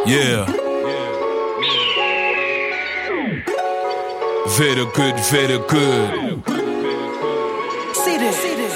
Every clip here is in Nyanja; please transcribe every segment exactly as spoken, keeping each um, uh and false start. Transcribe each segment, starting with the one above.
Yeah. Very good, very good. See this. See this.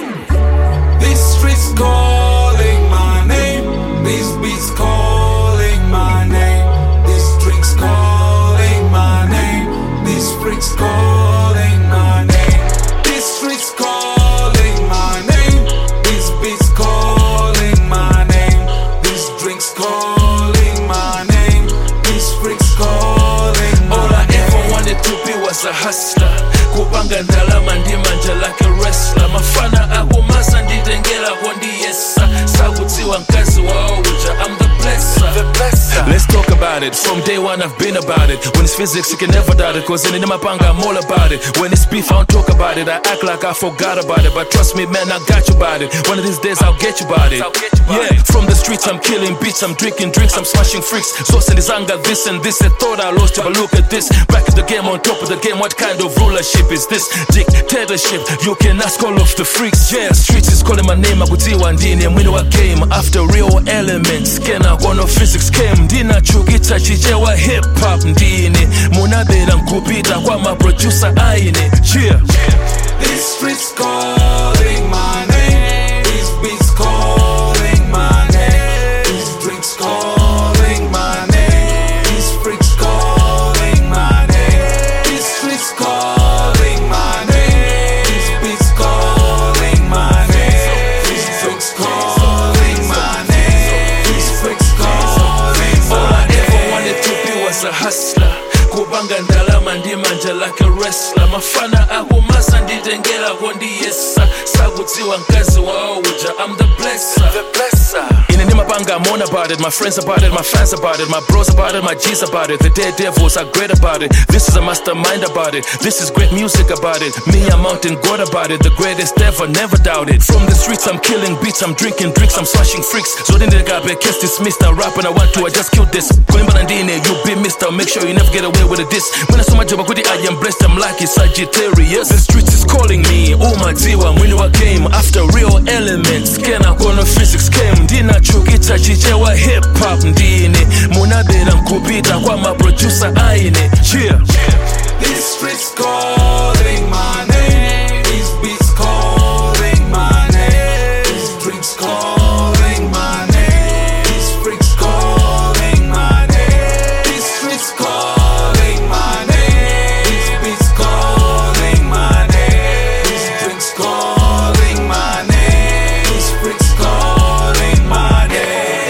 These streets calling my name. These beats calling my name. These drinks calling my name. These freaks calling my name. These streets calling my name. These beats calling my name. These drinks calling my name. These freaks calling my name. All I ever wanted to be was a hustler. Kubanga ndalama ndimanja like a wrestler. Mafana akumasa nditengela kondiyesa. Sakutiwa nkazi wao uja, I'm the blesser. The blesser. Let's talk about it. From day one I've been about it. When it's physics you can never doubt it. Cause in the mapanga I'm all about it. When it's beef I don't talk about it. I act like I forgot about it. But trust me man, I got you about it. One of these days I'll get you about it. Yeah, from the streets I'm killing beats, I'm drinking drinks, I'm smashing freaks. Sauce and Zanga, this and this. I thought I lost it, but look at this. Back in the game, on top of the game. What kind of rulership is this? Dictatorship, you can ask all of the freaks. Yeah, streets is calling my name. I could see one day and we know I came after real elements. Can I go no physics came? Dina chugita chichewa hip hop ndini. Munabela nkupita kwa ma producer aine. Yeah. These streets calling my name. These beats calling my name. These drinks calling my name. These freaks calling my name. These streets calling my name. These beats calling my name. These drinks calling my name. These freaks calling my name. All I ever wanted to be was a hustler. Kubanga ndalama ndimanja like a wrestler. Mafana akumasa nditengela kondiyesa. Sakutiwa nkazi wao uja, I'm the blesser. The blesser. In the name of Banga, I'm on about it. My friends about it, my fans about it, my bros about it, my G's about it. The daredevils are great about it. This is a mastermind about it. This is great music about it. Me, I'm mountain god about it. The greatest ever, never doubt it. From the streets, I'm killing beats, I'm drinking drinks, I'm smashing freaks. So then the guy be case dismissed. I rap and I want to, I just killed this. Kulimba Nandine, you be missed. I'll make sure you never get away with it. This when I saw my job, I am blessed. I'm lucky, Sagittarius. The streets is calling me. Oh my diwa, when I came after real elements. Can I go no physics came? Dina chukita chichewa hip hop ndini. Munabela nkupita kwa ma producer aine. Yeah. These streets calling my name. These beats calling my name. These drinks calling my name. These freaks calling my name. These streets calling my name. These beats calling my name. These drinks calling my name. These freaks calling my name.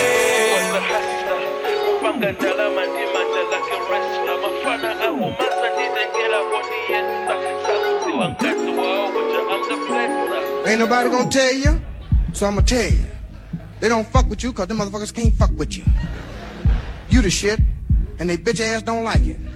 Kubanga ndalama ndimanja like a wrestler. Mafana akumasa nditengela kondiyesa. Sakutiwa nkazi wao uja, I'm the blesser. Ain't nobody gonna tell you, so I'ma tell you. They don't fuck with you cause them motherfuckers can't fuck with you. You the shit, and they bitch ass don't like it.